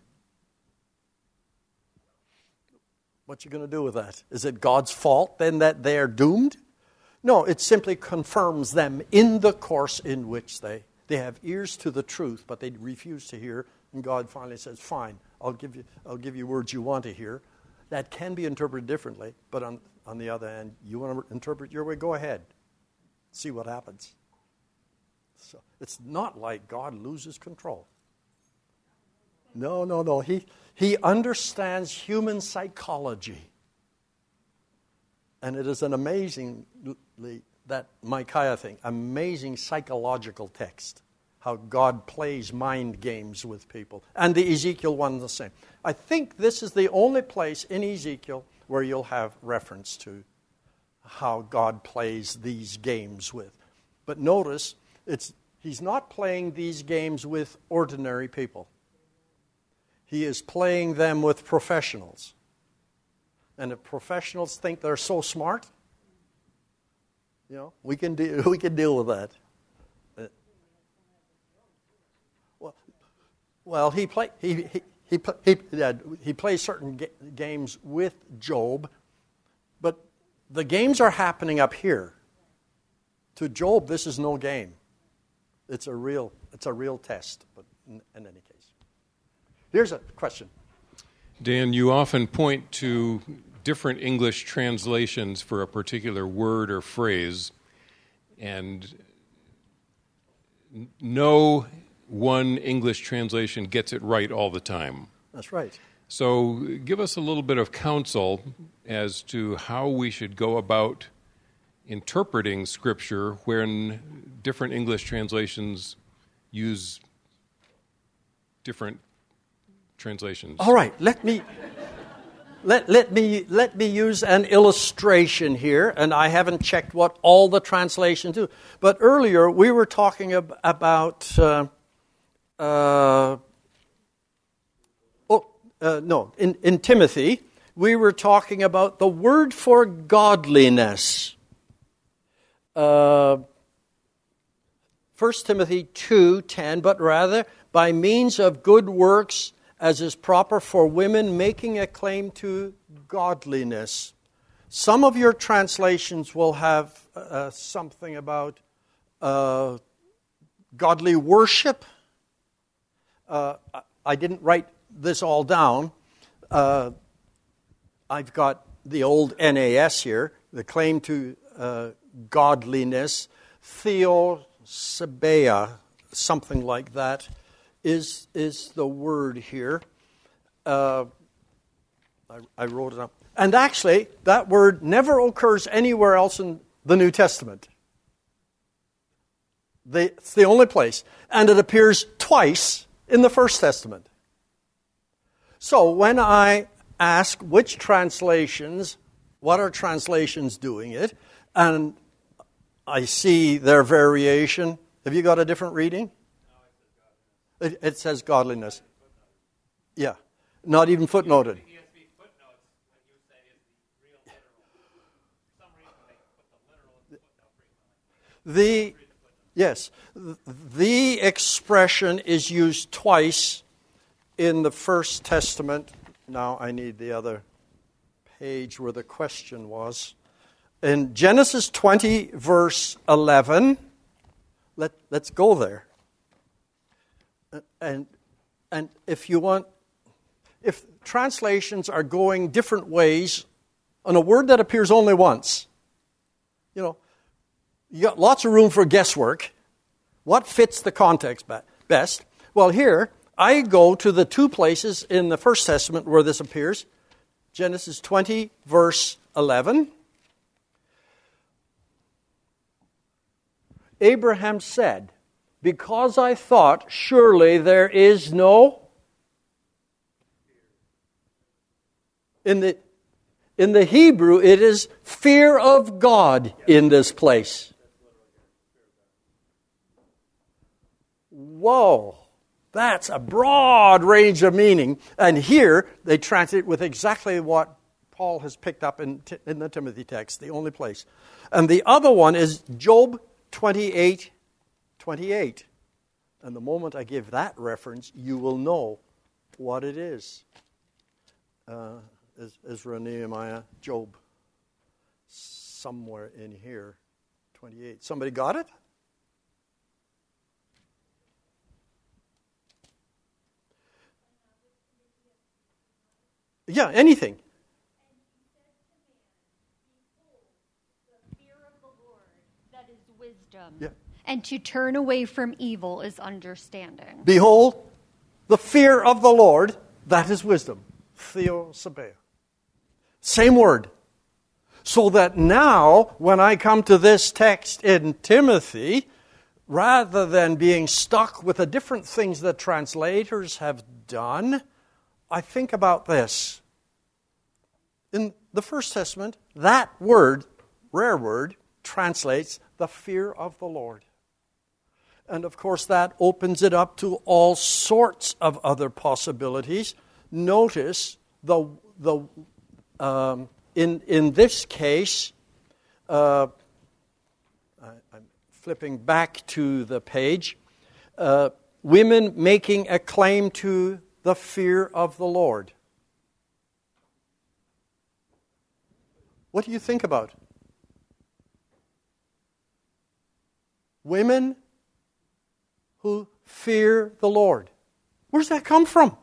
what you going to do with that? Is it God's fault then that they are doomed? No, it simply confirms them in the course in which they they have ears to the truth, but they refuse to hear. And God finally says, "Fine, I'll give you I'll give you words you want to hear." that can be interpreted differently, but on, on the other hand, you want to interpret your way, go ahead. See what happens. So it's not like God loses control. No, no, no. He, he understands human psychology. And it is an amazingly, that Micaiah thing, amazing psychological text. How God plays mind games with people. And the Ezekiel one the same. I think this is the only place in Ezekiel where you'll have reference to how God plays these games with. But notice, it's he's not playing these games with ordinary people. He is playing them with professionals. And if professionals think they're so smart, you know, we can de- we can deal with that. Well, he play he he he he, uh, he plays certain ga- games with Job, but the games are happening up here. To Job, this is no game. It's a real it's a real test. But in, in any case, here's a question. Dan, you often point to different English translations for a particular word or phrase, and no one English translation gets it right all the time. That's right. So give us a little bit of counsel as to how we should go about interpreting Scripture when different English translations use different translations. All right, let me let let me let me use an illustration here, and I haven't checked what all the translations do. But earlier we were talking ab- about. Uh, Uh, oh, uh, no, in, in Timothy, we were talking about the word for godliness. Uh, First Timothy two ten, but rather by means of good works, as is proper for women making a claim to godliness. Some of your translations will have uh, something about uh, godly worship. Uh, I didn't write this all down. Uh, I've got the old N A S here, the claim to uh, godliness. Theosebia, something like that, is is the word here. Uh, I, I wrote it up. And actually, that word never occurs anywhere else in the New Testament. The, it's the only place. And it appears twice in the First Testament. So when I ask which translations, what are translations doing it, and I see their variation, have you got a different reading? It, it says godliness. Yeah, not even footnoted. The Yes, the expression is used twice in the First Testament. Now I need the other page where the question was. In Genesis twenty, verse eleven, let, let's go there. And, and if you want, if translations are going different ways on a word that appears only once, you know, you got lots of room for guesswork. What fits the context best? Well, here, I go to the two places in the First Testament where this appears. Genesis twenty, verse eleven. Abraham said, because I thought, surely there is no... In the, in the Hebrew, it is fear of God in this place. Whoa, that's a broad range of meaning. And here, they translate with exactly what Paul has picked up in, in the Timothy text, the only place. And the other one is Job twenty-eight twenty-eight. And the moment I give that reference, you will know what it is. Uh, Ezra, Nehemiah, Job, somewhere in here, twenty-eight. Somebody got it? Yeah, anything. Yeah. And to turn away from evil is understanding. Behold, the fear of the Lord, that is wisdom. Theosebea. Same word. So that now, when I come to this text in Timothy, rather than being stuck with the different things that translators have done, I think about this. In the First Testament, that word, rare word, translates the fear of the Lord. And of course, that opens it up to all sorts of other possibilities. Notice the the um, in in this case, uh, I, I'm flipping back to the page. Uh, women making a claim to the fear of the Lord. What do you think about? Women who fear the Lord. Where's that come from?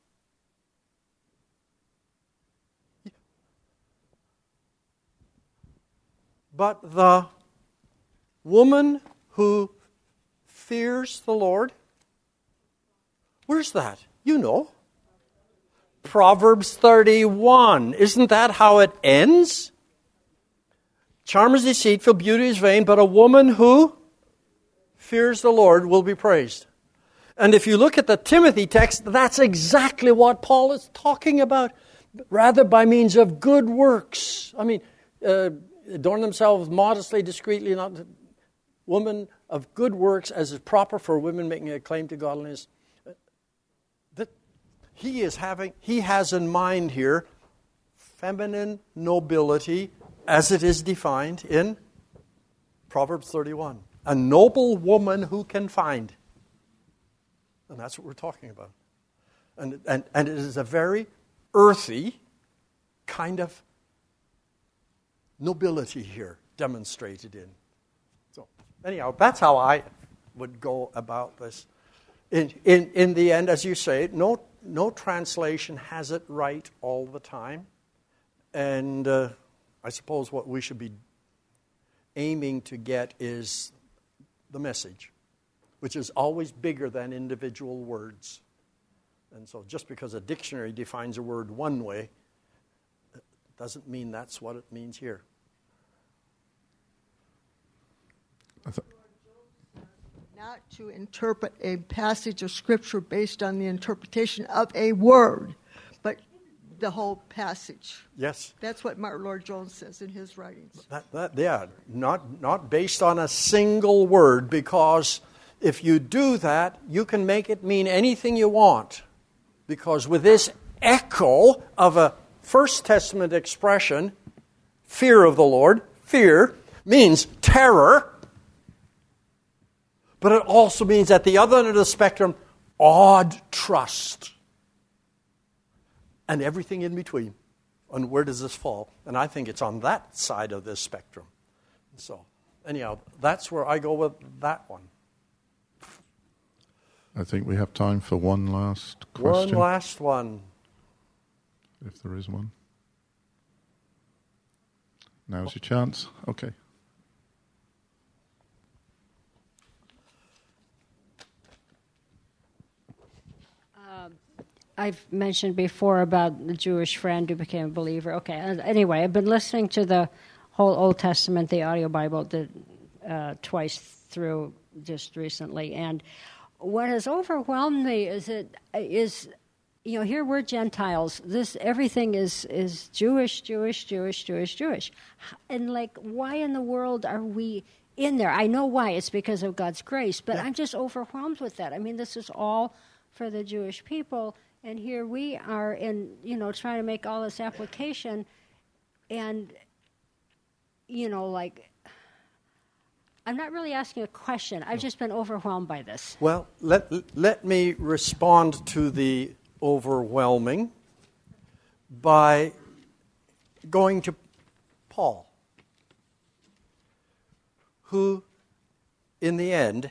But the woman who fears the Lord, where's that? You know. Proverbs thirty-one. Isn't that how it ends? Charm is deceitful, beauty is vain, but a woman who fears the Lord will be praised. And if you look at the Timothy text, that's exactly what Paul is talking about. Rather by means of good works. I mean, uh, adorn themselves modestly, discreetly, not women of good works, as is proper for women making a claim to godliness. That he is having, he has in mind here feminine nobility as it is defined in Proverbs thirty-one. A noble woman who can find. And that's what we're talking about. And, and, and it is a very earthy kind of nobility here demonstrated in. So anyhow, that's how I would go about this. In, in, in the end, as you say, no, no translation has it right all the time. And uh, I suppose what we should be aiming to get is the message, which is always bigger than individual words. And so just because a dictionary defines a word one way, doesn't mean that's what it means here. Not to interpret a passage of Scripture based on the interpretation of a word, but the whole passage. Yes. That's what Martin Lloyd-Jones says in his writings. That, that, yeah, not, not based on a single word, because if you do that, you can make it mean anything you want. Because with this echo of a First Testament expression, fear of the Lord, fear means terror, but it also means at the other end of the spectrum, awed trust. And everything in between. And where does this fall? And I think it's on that side of this spectrum. So, anyhow, that's where I go with that one. I think we have time for one last question. One last one. If there is one. Now's your chance. Okay. I've mentioned before about the Jewish friend who became a believer. Okay, anyway, I've been listening to the whole Old Testament, the audio Bible, the, uh, twice through just recently. And what has overwhelmed me is it is, you know, here we're Gentiles. This everything is is Jewish, Jewish, Jewish, Jewish, Jewish. And like, why in the world are we in there? I know why. It's because of God's grace. But yeah. I'm just overwhelmed with that. I mean, this is all for the Jewish people. And here we are in, you know, trying to make all this application. And, you know, like, I'm not really asking a question. I've just been overwhelmed by this. Well, let, let me respond to the overwhelming by going to Paul, who, in the end,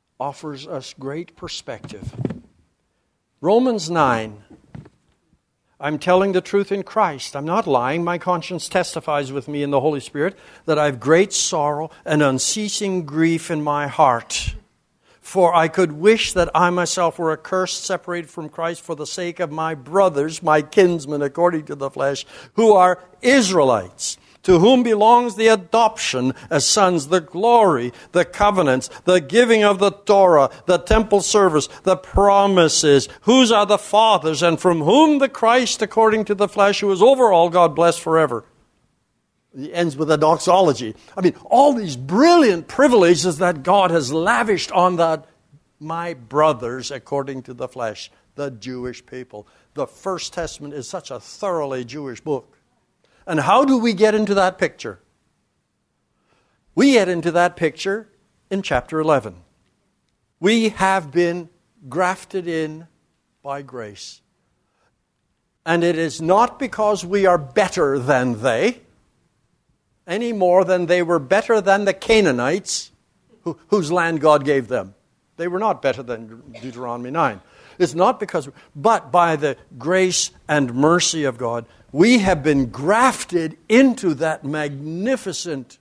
offers us great perspective. Romans nine, I'm telling the truth in Christ. I'm not lying. My conscience testifies with me in the Holy Spirit that I have great sorrow and unceasing grief in my heart. For I could wish that I myself were accursed, separated from Christ for the sake of my brothers, my kinsmen according to the flesh, who are Israelites, to whom belongs the adoption as sons, the glory, the covenants, the giving of the Torah, the temple service, the promises, whose are the fathers, and from whom the Christ according to the flesh, who is over all, God bless forever. He ends with a doxology. I mean, all these brilliant privileges that God has lavished on the my brothers according to the flesh, the Jewish people. The First Testament is such a thoroughly Jewish book. And how do we get into that picture? We get into that picture in chapter eleven. We have been grafted in by grace. And it is not because we are better than they, any more than they were better than the Canaanites, who, whose land God gave them. They were not better than Deuteronomy nine. It's not because, but by the grace and mercy of God, we have been grafted into that magnificent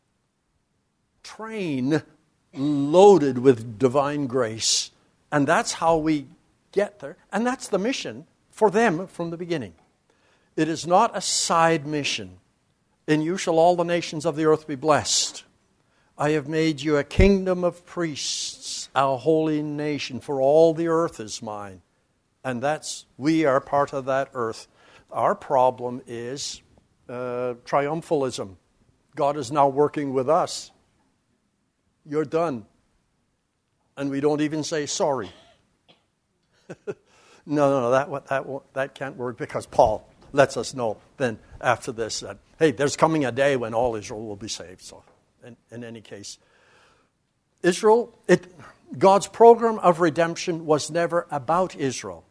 train loaded with divine grace. And that's how we get there. And that's the mission for them from the beginning. It is not a side mission. In you shall all the nations of the earth be blessed. I have made you a kingdom of priests, a holy nation, for all the earth is mine. And that's, we are part of that earth. Our problem is uh, triumphalism. God is now working with us. You're done. And we don't even say sorry. no, no, no, that, that, that can't work, because Paul lets us know then after this that, hey, there's coming a day when all Israel will be saved. So in, in any case, Israel, it, God's program of redemption was never about Israel.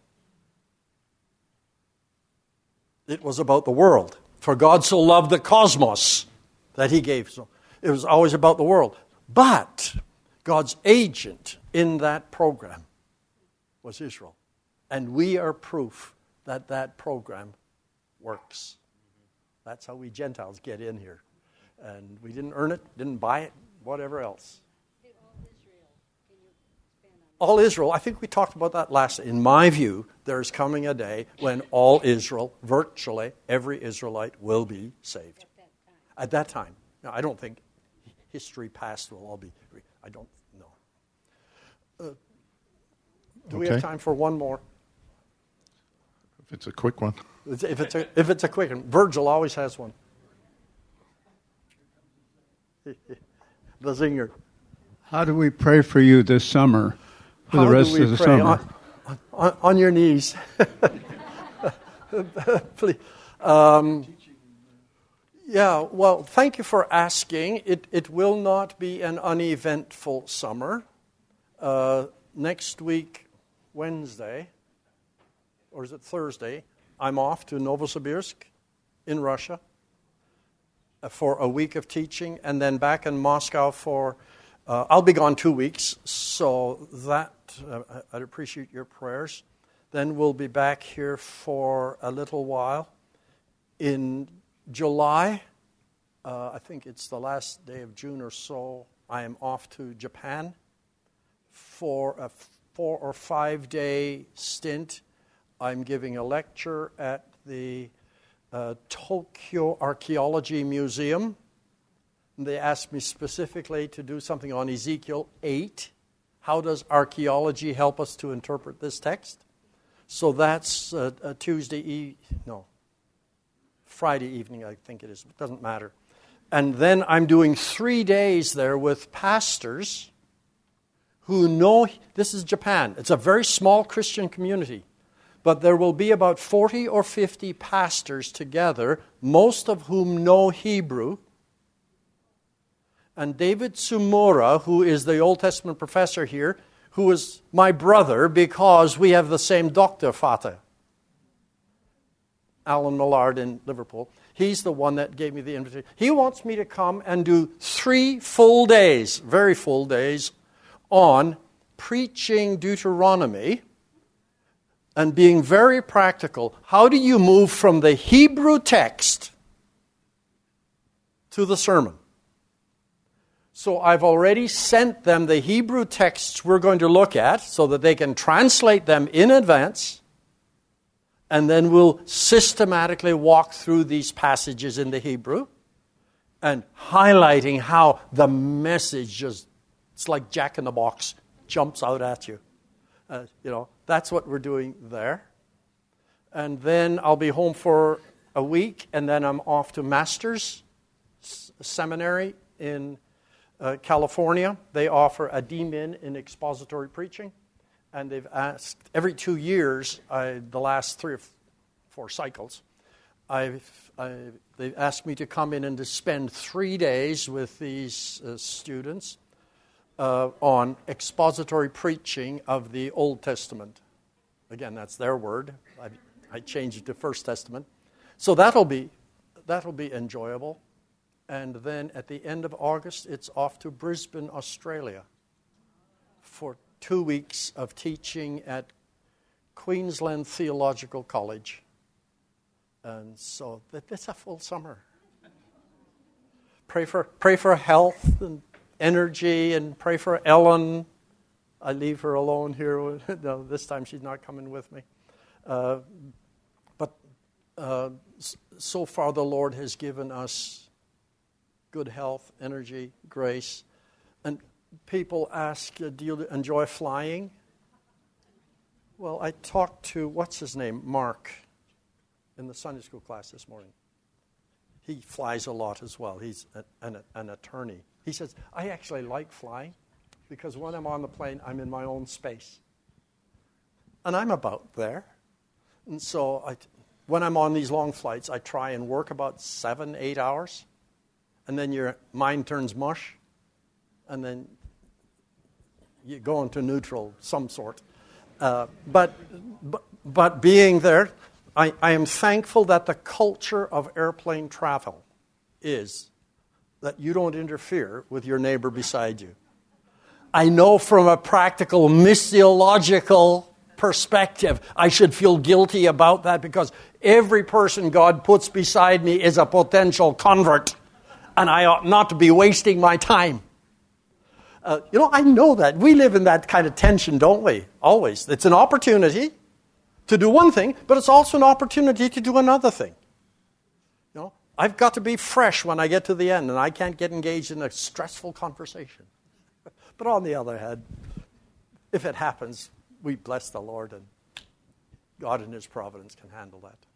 It was about the world. For God so loved the cosmos that he gave. So it was always about the world. But God's agent in that program was Israel. And we are proof that that program works. That's how we Gentiles get in here. And we didn't earn it, didn't buy it, whatever else. All Israel, I think we talked about that last. In my view, there's coming a day when all Israel, virtually every Israelite, will be saved. At that time. Now, I don't think history past will all be. I don't know. Uh, do okay. we have time for one more? If it's a quick one. If it's a, if it's a quick one. Virgil always has one. The zinger. How do we pray for you this summer? For How the rest do we of the pray? summer. On, on, on your knees. Please. Um, yeah, well, thank you for asking. It, it will not be an uneventful summer. Uh, next week, Wednesday, or is it Thursday, I'm off to Novosibirsk in Russia for a week of teaching, and then back in Moscow for, uh, I'll be gone two weeks, so that, uh, I'd appreciate your prayers. Then we'll be back here for a little while. In July, uh, I think it's the last day of June or so, I am off to Japan for a four or five day stint. I'm giving a lecture at the uh, Tokyo Archaeology Museum. They asked me specifically to do something on Ezekiel eight. How does archaeology help us to interpret this text? So that's uh, a Tuesday, e- no, Friday evening, I think it is. It doesn't matter. And then I'm doing three days there with pastors who know, this is Japan. It's a very small Christian community. But there will be about forty or fifty pastors together, most of whom know Hebrew. And David Tsumura, who is the Old Testament professor here, who is my brother because we have the same Doctor Vater, Alan Millard in Liverpool. He's the one that gave me the invitation. He wants me to come and do three full days, very full days, on preaching Deuteronomy and being very practical. How do you move from the Hebrew text to the sermon? So I've already sent them the Hebrew texts we're going to look at so that they can translate them in advance, and then we'll systematically walk through these passages in the Hebrew and highlighting how the message just, it's like Jack in the Box, jumps out at you. Uh, you know, that's what we're doing there. And then I'll be home for a week, and then I'm off to Masters Seminary in Uh, California. They offer a D Min in expository preaching, and they've asked every two years, I, the last three or f- four cycles, I've, I, they've asked me to come in and to spend three days with these uh, students uh, on expository preaching of the Old Testament. Again, that's their word. I, I changed it to First Testament. So that'll be that'll be enjoyable. And then at the end of August, it's off to Brisbane, Australia, for two weeks of teaching at Queensland Theological College. And so that's a full summer. Pray for pray for health and energy, and pray for Ellen. I leave her alone here. No, this time she's not coming with me. Uh, but uh, so far the Lord has given us good health, energy, grace. And people ask, uh, do you enjoy flying? Well, I talked to, what's his name, Mark, in the Sunday school class this morning. He flies a lot as well. He's a, an, an attorney. He says, I actually like flying because when I'm on the plane, I'm in my own space. And I'm about there. And so I, when I'm on these long flights, I try and work about seven, eight hours. And then your mind turns mush, and then you go into neutral, some sort. Uh, but, but but being there, I, I am thankful that the culture of airplane travel is that you don't interfere with your neighbor beside you. I know from a practical missiological perspective, I should feel guilty about that because every person God puts beside me is a potential convert. And I ought not to be wasting my time. Uh, you know, I know that. We live in that kind of tension, don't we? Always. It's an opportunity to do one thing, but it's also an opportunity to do another thing. You know, I've got to be fresh when I get to the end, and I can't get engaged in a stressful conversation. But on the other hand, if it happens, we bless the Lord, and God in His providence can handle that.